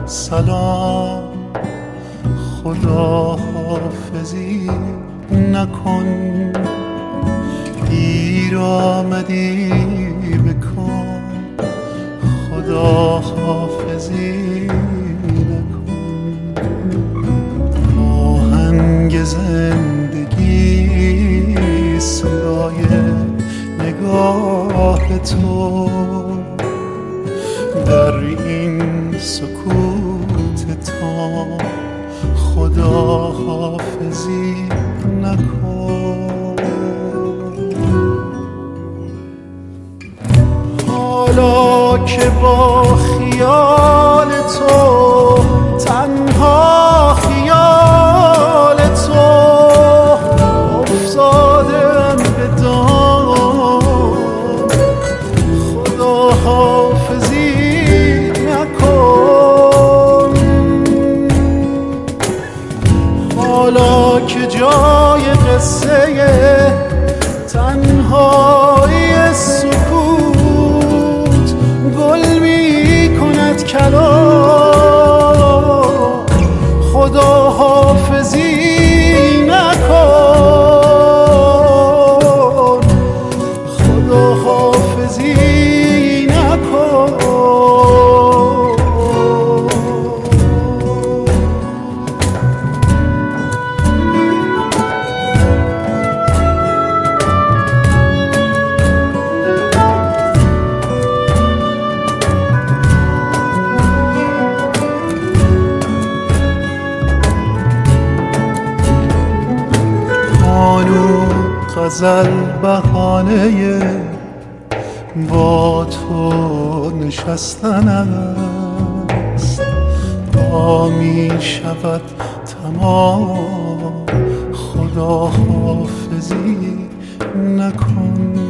سلام خدا حافظی نکن، دیر آمدی بکن، خدا حافظی نکن. آهنگ زندگی صدای نگاه تو، در این سکوت تام خدا حافظی نکن. حالا که با خیال تو، تنها خیال تو، افتادم به دام، خدا حافظی نکن. حالا که جای قصه تنهایی سکوت گل می کند کلام، خدا حافظی نکن، خدا حافظی نکن. غزل بهانه با تو نشستن است، تا می شود تمام خدا حافظی نکن.